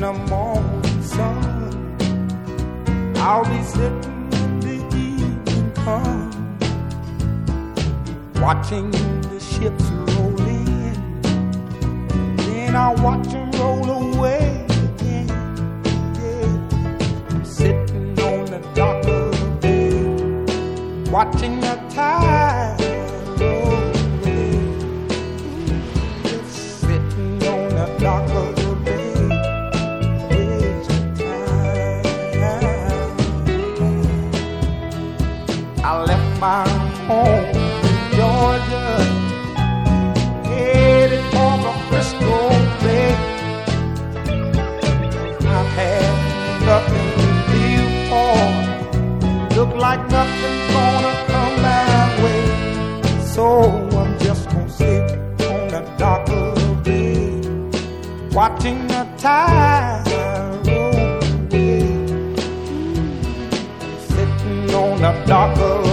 the morning sun. I'll be sitting when the evening comes, watching the ships roll in. Then I'll watch them roll away again. Yeah. I'm sitting on the dock of the bay, watching the tide roll away. Just sitting on the dock of the bay, wasting time. I left my home in Georgia, headed for the Frisco Bay. I've had nothing to live for, look like nothing's gonna come my way. So I'm just gonna sit on the dock of the bay, watching the tide roll away. Sitting on the dock of